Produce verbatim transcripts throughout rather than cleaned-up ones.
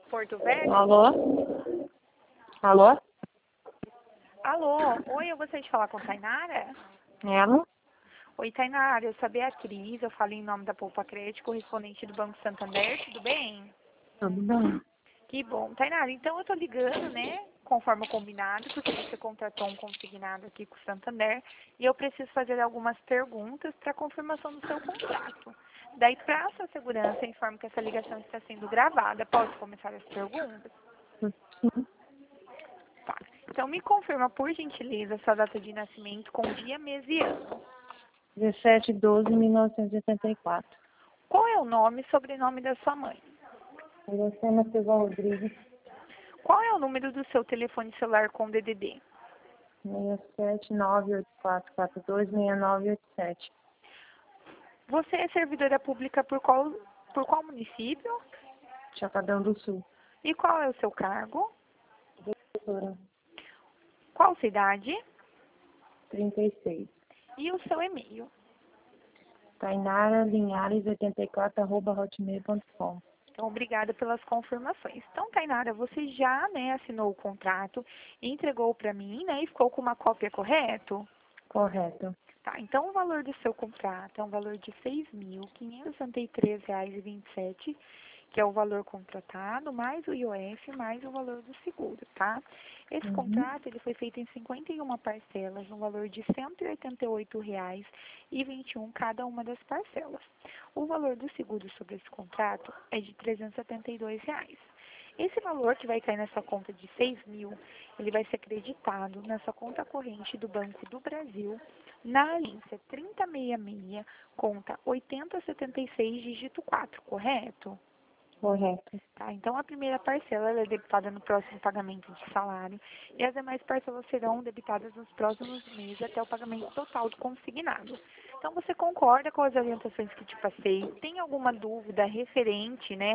Porto Velho? Alô? Alô? Alô, oi, eu gostaria de falar com a Tainara. Ela? Oi, Tainara, eu sou a Beatriz, eu falo em nome da Poupa Crédito, correspondente do Banco Santander, tudo bem? Tudo bem? Que bom. Tainara, então eu tô ligando, né, conforme o combinado, porque você contratou um consignado aqui com o Santander, e eu preciso fazer algumas perguntas para confirmação do seu contrato. Daí, para sua segurança, eu informo que essa ligação está sendo gravada. Posso começar as perguntas? Sim. Tá. Então, me confirma, por gentileza, sua data de nascimento com dia, mês e ano. dezessete de doze de mil novecentos e oitenta e quatro. Qual é o nome e sobrenome da sua mãe? Iracema Silva Rodrigues, Qual é o número do seu telefone celular com D D D? seis sete nove oito quatro quatro dois seis nove oito sete. Você é servidora pública por qual, por qual município? Chapadão do Sul. E qual é o seu cargo? Doutora, Qual cidade? trinta e seis. E o seu e-mail? Tainara Linhares oitenta e quatro arroba hotmail ponto com. Então, obrigada pelas confirmações. Então, Tainara, você já, né, assinou o contrato, entregou para mim, né, e ficou com uma cópia, correto? Correto. Tá, então o valor do seu contrato é um valor de seis mil quinhentos e sessenta e três reais e vinte e sete centavos, que é o valor contratado, mais o I O F, mais o valor do seguro, tá? Esse Uhum. contrato ele foi feito em cinquenta e uma parcelas, no valor de cento e oitenta e oito reais e vinte e um centavos cada uma das parcelas. O valor do seguro sobre esse contrato é de trezentos e setenta e dois reais. Esse valor que vai cair nessa conta de seis mil, ele vai ser acreditado nessa conta corrente do Banco do Brasil, na agência trinta e sessenta e seis, conta oitenta setenta e seis, dígito quatro, correto? Correto. Tá, então a primeira parcela ela é debitada no próximo pagamento de salário e as demais parcelas serão debitadas nos próximos meses até o pagamento total do consignado. Então você concorda com as orientações que te passei? Tem alguma dúvida referente, né,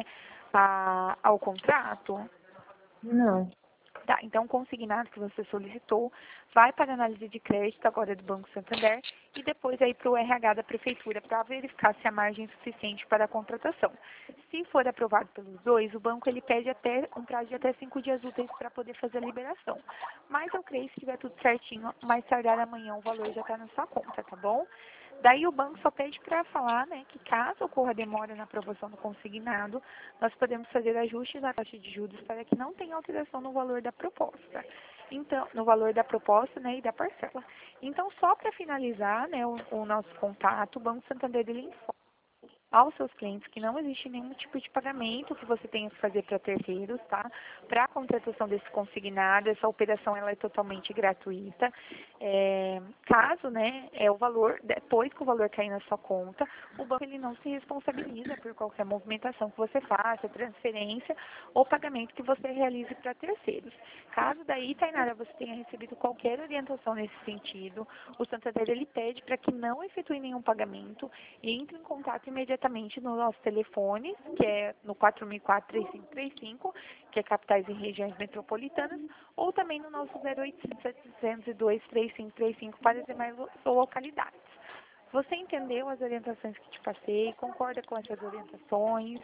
a, ao contrato? Não. Tá, então o consignado que você solicitou vai para a análise de crédito agora do Banco Santander e depois aí para o R H da Prefeitura para verificar se há margem suficiente para a contratação. Se for aprovado pelos dois, o banco ele pede até um prazo de até cinco dias úteis para poder fazer a liberação. Mas eu creio que se tiver tudo certinho, mais tardar amanhã o valor já está na sua conta, tá bom? Daí o banco só pede para falar, né, que caso ocorra demora na aprovação do consignado, nós podemos fazer ajustes na taxa de juros para que não tenha alteração no valor da proposta. Então, no valor da proposta, né, e da parcela. Então, só para finalizar, né, o, o nosso contato, o Banco Santander ele informa aos seus clientes que não existe nenhum tipo de pagamento que você tenha que fazer para terceiros, tá? Para a contratação desse consignado, essa operação ela é totalmente gratuita. É, caso, né, é o valor, depois que o valor cair na sua conta, o banco ele não se responsabiliza por qualquer movimentação que você faça, transferência ou pagamento que você realize para terceiros. Caso daí, Tainara, você tenha recebido qualquer orientação nesse sentido, o Santander ele pede para que não efetue nenhum pagamento e entre em contato imediatamente no nosso telefone, que é no quatro mil e quatro, três cinco três cinco, que é capitais e regiões metropolitanas, ou também no nosso zero oitocentos, setecentos e dois, três cinco três cinco para as demais lo- localidades. Você entendeu as orientações que te passei? Concorda com essas orientações?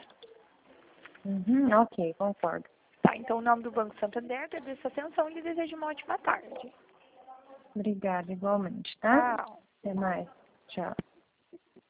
Uhum. Ok, concordo. Tá, então o nome do Banco Santander, agradeço a atenção e lhe desejo uma ótima tarde. Obrigada, igualmente, tá? Tchau. Até mais. Tchau.